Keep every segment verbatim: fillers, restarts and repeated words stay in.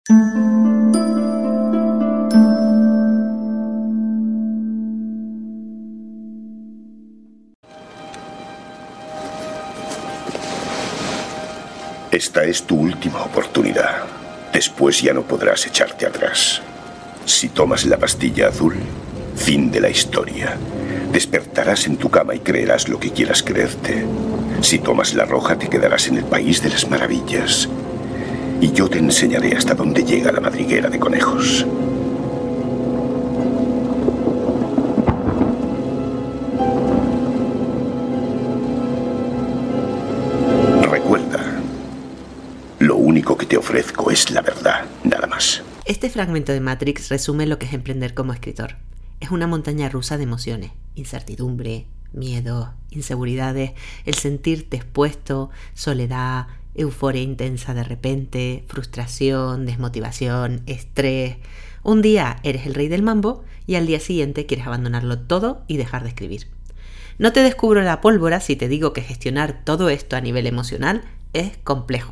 Esta es tu última oportunidad. Después ya no podrás echarte atrás. Si tomas la pastilla azul, fin de la historia. Despertarás en tu cama y creerás lo que quieras creerte. Si tomas la roja, te quedarás en el país de las maravillas. Y yo te enseñaré hasta dónde llega la madriguera de conejos. Recuerda, lo único que te ofrezco es la verdad, nada más. Este fragmento de Matrix resume lo que es emprender como escritor. Es una montaña rusa de emociones, incertidumbre, miedo, inseguridades, el sentirte expuesto, soledad, euforia intensa de repente, frustración, desmotivación, estrés. Un día eres el rey del mambo y al día siguiente quieres abandonarlo todo y dejar de escribir. No te descubro la pólvora si te digo que gestionar todo esto a nivel emocional es complejo.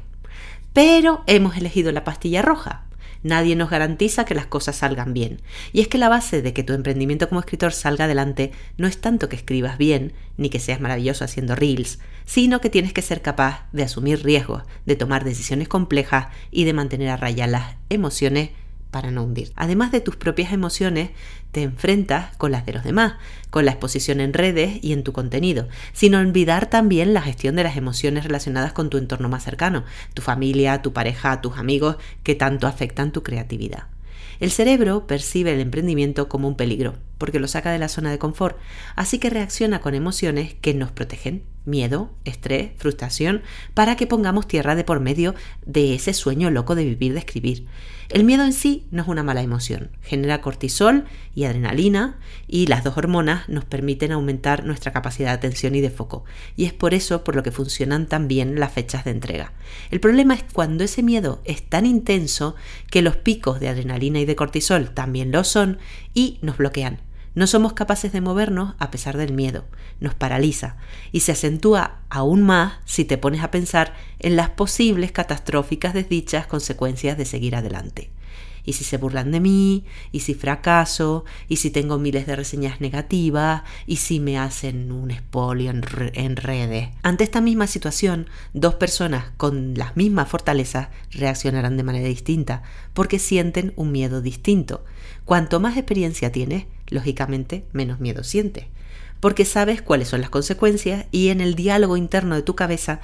Pero hemos elegido la pastilla roja. Nadie nos garantiza que las cosas salgan bien. Y es que la base de que tu emprendimiento como escritor salga adelante no es tanto que escribas bien, ni que seas maravilloso haciendo reels, sino que tienes que ser capaz de asumir riesgos, de tomar decisiones complejas y de mantener a raya las emociones para no hundir. Además de tus propias emociones, te enfrentas con las de los demás, con la exposición en redes y en tu contenido, sin olvidar también la gestión de las emociones relacionadas con tu entorno más cercano, tu familia, tu pareja, tus amigos, que tanto afectan tu creatividad. El cerebro percibe el emprendimiento como un peligro, porque lo saca de la zona de confort, así que reacciona con emociones que nos protegen, miedo, estrés, frustración, para que pongamos tierra de por medio de ese sueño loco de vivir, de escribir. El miedo en sí no es una mala emoción, genera cortisol y adrenalina, y las dos hormonas nos permiten aumentar nuestra capacidad de atención y de foco, y es por eso por lo que funcionan tan bien las fechas de entrega. El problema es cuando ese miedo es tan intenso que los picos de adrenalina y de cortisol también lo son y nos bloquean. No somos capaces de movernos a pesar del miedo, nos paraliza y se acentúa aún más si te pones a pensar en las posibles catastróficas desdichas consecuencias de seguir adelante. ¿Y si se burlan de mí? ¿Y si fracaso? ¿Y si tengo miles de reseñas negativas? ¿Y si me hacen un expolio en, re- en redes? Ante esta misma situación, dos personas con las mismas fortalezas reaccionarán de manera distinta porque sienten un miedo distinto. Cuanto más experiencia tienes, lógicamente menos miedo sientes, porque sabes cuáles son las consecuencias y en el diálogo interno de tu cabeza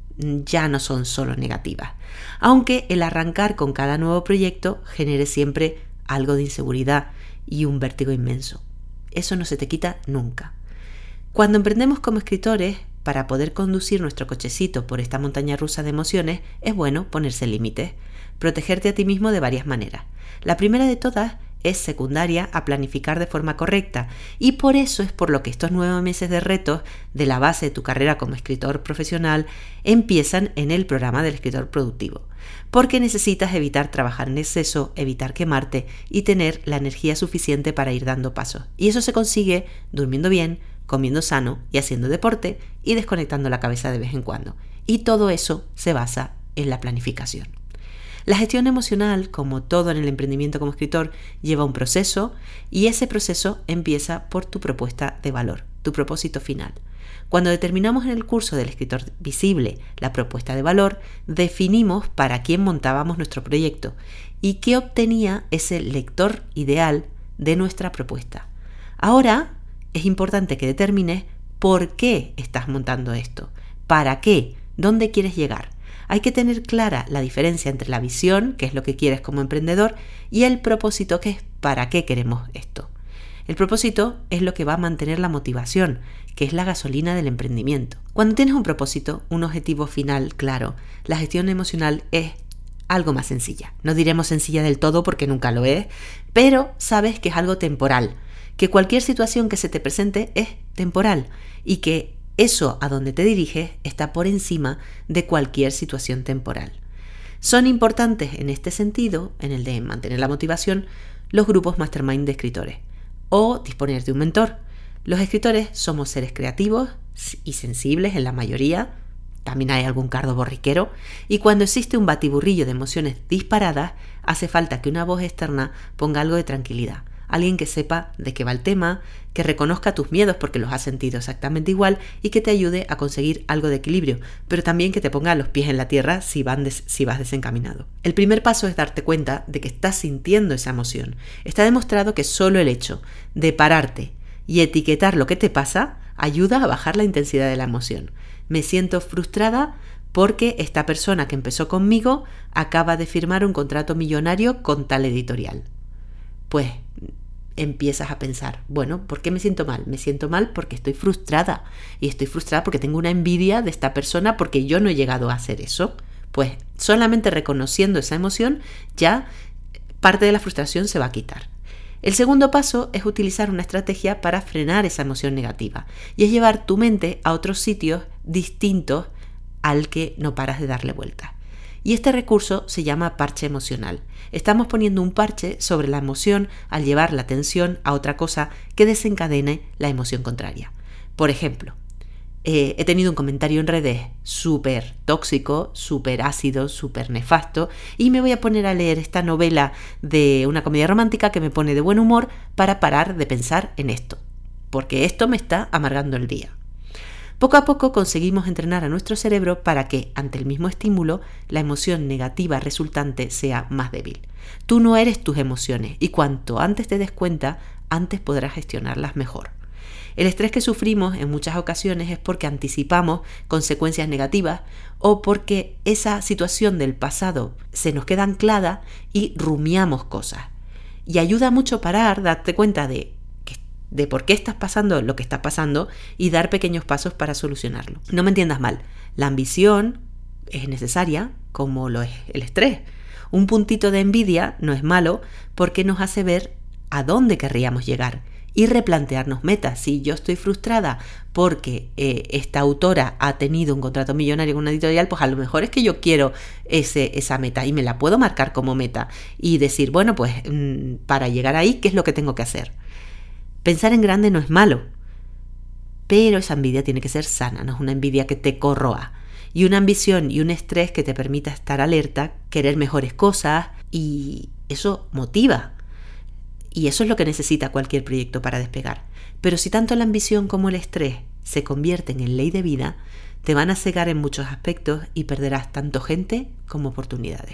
ya no son solo negativas, aunque el arrancar con cada nuevo proyecto genere siempre algo de inseguridad y un vértigo inmenso. Eso no se te quita nunca. Cuando emprendemos como escritores, para poder conducir nuestro cochecito por esta montaña rusa de emociones, es bueno ponerse límites, protegerte a ti mismo de varias maneras. La primera de todas es secundaria a planificar de forma correcta y por eso es por lo que estos nueve meses de retos de la base de tu carrera como escritor profesional empiezan en el programa del escritor productivo, porque necesitas evitar trabajar en exceso, evitar quemarte y tener la energía suficiente para ir dando pasos. Y eso se consigue durmiendo bien, comiendo sano y haciendo deporte y desconectando la cabeza de vez en cuando. Y todo eso se basa en la planificación. La gestión emocional, como todo en el emprendimiento como escritor, lleva un proceso y ese proceso empieza por tu propuesta de valor, tu propósito final. Cuando determinamos en el curso del escritor visible la propuesta de valor, definimos para quién montábamos nuestro proyecto y qué obtenía ese lector ideal de nuestra propuesta. Ahora es importante que determines por qué estás montando esto, para qué, dónde quieres llegar. Hay que tener clara la diferencia entre la visión, que es lo que quieres como emprendedor, y el propósito, que es para qué queremos esto. El propósito es lo que va a mantener la motivación, que es la gasolina del emprendimiento. Cuando tienes un propósito, un objetivo final claro, la gestión emocional es algo más sencilla. No diremos sencilla del todo porque nunca lo es, pero sabes que es algo temporal, que cualquier situación que se te presente es temporal y que eso a donde te diriges está por encima de cualquier situación temporal. Son importantes en este sentido, en el de mantener la motivación, los grupos mastermind de escritores o disponer de un mentor. Los escritores somos seres creativos y sensibles en la mayoría, también hay algún cardo borriquero, y cuando existe un batiburrillo de emociones disparadas, hace falta que una voz externa ponga algo de tranquilidad. Alguien que sepa de qué va el tema, que reconozca tus miedos porque los has sentido exactamente igual y que te ayude a conseguir algo de equilibrio, pero también que te ponga los pies en la tierra si, van des- si vas desencaminado. El primer paso es darte cuenta de que estás sintiendo esa emoción. Está demostrado que solo el hecho de pararte y etiquetar lo que te pasa ayuda a bajar la intensidad de la emoción. Me siento frustrada porque esta persona que empezó conmigo acaba de firmar un contrato millonario con tal editorial. Pues empiezas a pensar, bueno, ¿por qué me siento mal? Me siento mal porque estoy frustrada y estoy frustrada porque tengo una envidia de esta persona porque yo no he llegado a hacer eso. Pues solamente reconociendo esa emoción ya parte de la frustración se va a quitar. El segundo paso es utilizar una estrategia para frenar esa emoción negativa y es llevar tu mente a otros sitios distintos al que no paras de darle vuelta. Y este recurso se llama parche emocional. Estamos poniendo un parche sobre la emoción al llevar la atención a otra cosa que desencadene la emoción contraria. Por ejemplo, eh, he tenido un comentario en redes súper tóxico, súper ácido, súper nefasto y me voy a poner a leer esta novela de una comedia romántica que me pone de buen humor para parar de pensar en esto, porque esto me está amargando el día. Poco a poco conseguimos entrenar a nuestro cerebro para que, ante el mismo estímulo, la emoción negativa resultante sea más débil. Tú no eres tus emociones y cuanto antes te des cuenta, antes podrás gestionarlas mejor. El estrés que sufrimos en muchas ocasiones es porque anticipamos consecuencias negativas o porque esa situación del pasado se nos queda anclada y rumiamos cosas. Y ayuda mucho parar, darte cuenta de de por qué estás pasando lo que estás pasando y dar pequeños pasos para solucionarlo. No me entiendas mal, la ambición es necesaria como lo es el estrés. Un puntito de envidia no es malo porque nos hace ver a dónde querríamos llegar y replantearnos metas. Si yo estoy frustrada porque eh, esta autora ha tenido un contrato millonario con una editorial, pues a lo mejor es que yo quiero ese, esa meta y me la puedo marcar como meta y decir, bueno, pues mmm, para llegar ahí, ¿qué es lo que tengo que hacer? Pensar en grande no es malo, pero esa envidia tiene que ser sana, no es una envidia que te corroa. Y una ambición y un estrés que te permita estar alerta, querer mejores cosas y eso motiva. Y eso es lo que necesita cualquier proyecto para despegar. Pero si tanto la ambición como el estrés se convierten en ley de vida, te van a cegar en muchos aspectos y perderás tanto gente como oportunidades.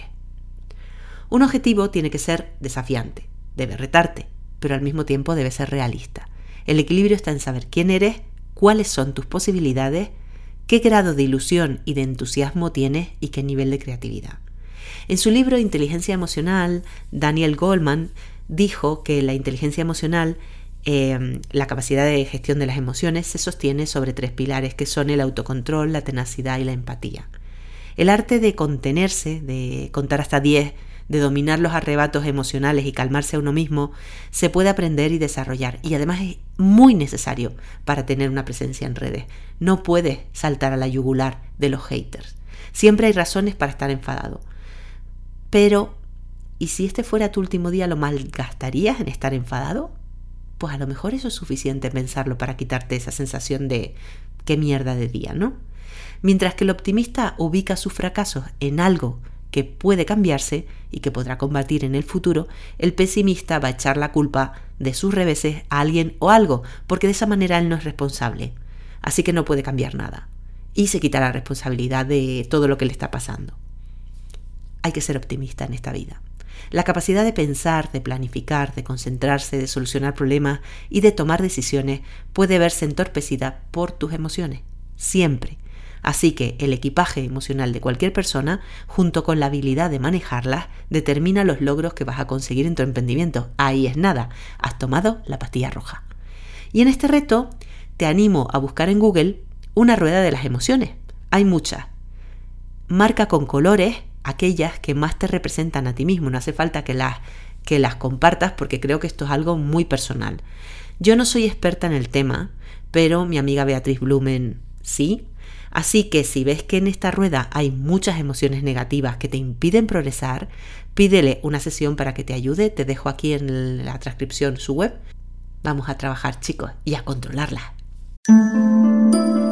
Un objetivo tiene que ser desafiante, debe retarte, pero al mismo tiempo debe ser realista. El equilibrio está en saber quién eres, cuáles son tus posibilidades, qué grado de ilusión y de entusiasmo tienes y qué nivel de creatividad. En su libro Inteligencia Emocional, Daniel Goleman dijo que la inteligencia emocional, eh, la capacidad de gestión de las emociones, se sostiene sobre tres pilares que son el autocontrol, la tenacidad y la empatía. El arte de contenerse, de contar hasta diez, de dominar los arrebatos emocionales y calmarse a uno mismo, se puede aprender y desarrollar y además es muy necesario para tener una presencia en redes. No puedes saltar a la yugular de los haters. Siempre hay razones para estar enfadado. Pero, ¿y si este fuera tu último día, lo malgastarías en estar enfadado? Pues a lo mejor eso es suficiente pensarlo para quitarte esa sensación de qué mierda de día, ¿no? Mientras que el optimista ubica sus fracasos en algo que puede cambiarse y que podrá combatir en el futuro, el pesimista va a echar la culpa de sus reveses a alguien o algo, porque de esa manera él no es responsable, así que no puede cambiar nada y se quita la responsabilidad de todo lo que le está pasando. Hay que ser optimista en esta vida. La capacidad de pensar, de planificar, de concentrarse, de solucionar problemas y de tomar decisiones puede verse entorpecida por tus emociones, siempre. Así que el equipaje emocional de cualquier persona, junto con la habilidad de manejarlas, determina los logros que vas a conseguir en tu emprendimiento. Ahí es nada, has tomado la pastilla roja. Y en este reto te animo a buscar en Google una rueda de las emociones. Hay muchas. Marca con colores aquellas que más te representan a ti mismo. No hace falta que las, que las compartas porque creo que esto es algo muy personal. Yo no soy experta en el tema, pero mi amiga Beatriz Blumen sí. Así que si ves que en esta rueda hay muchas emociones negativas que te impiden progresar, pídele una sesión para que te ayude. Te dejo aquí en la transcripción su web. Vamos a trabajar, chicos, y a controlarlas.